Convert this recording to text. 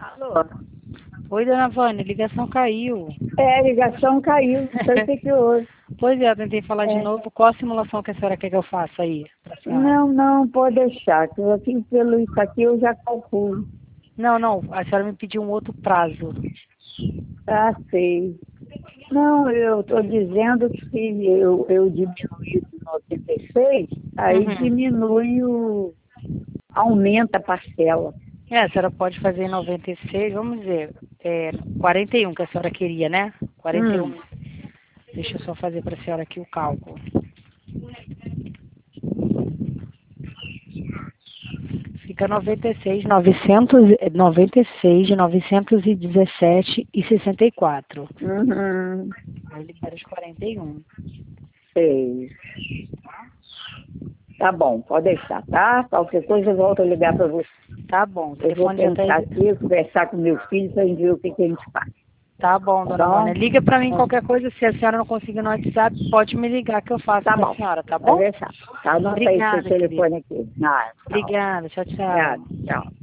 Alô? Oi, dona Vânia, a ligação caiu. É, a ligação caiu, não sei o que que houve. Pois é, eu tentei falar de É. novo. Qual a simulação que a senhora quer que eu faça aí pra senhora? Não, pode deixar, que eu aqui pelo isso aqui eu já calculo. Não, a senhora me pediu um outro prazo. Tá, sei. Não, eu estou dizendo que se eu diminuir do 96, aí Uhum. diminui aumenta a parcela. É, a senhora pode fazer em 96, vamos dizer, 41 que a senhora queria, né? 41. Hum, Deixa eu só fazer pra senhora aqui o cálculo. Fica 96, 917 e 64. uhum, Aí libera os 41. sei. Tá bom, pode deixar, tá? Qualquer coisa eu volto a ligar para você. Tá bom, o Eu vou telefone já tá pensar aí. aqui, conversar com meu filho para ver o que que a gente faz. Tá bom, Tá dona Vânia. bom? Liga pra mim qualquer coisa. Se a senhora não conseguir no WhatsApp, pode me ligar que eu faço Tá pra bom, senhora, tá pode bom? deixar. Tá, anota aí seu Obrigada, querida. telefone aqui. Ah, tchau. Obrigada. Tchau, Obrigada, tchau. tchau.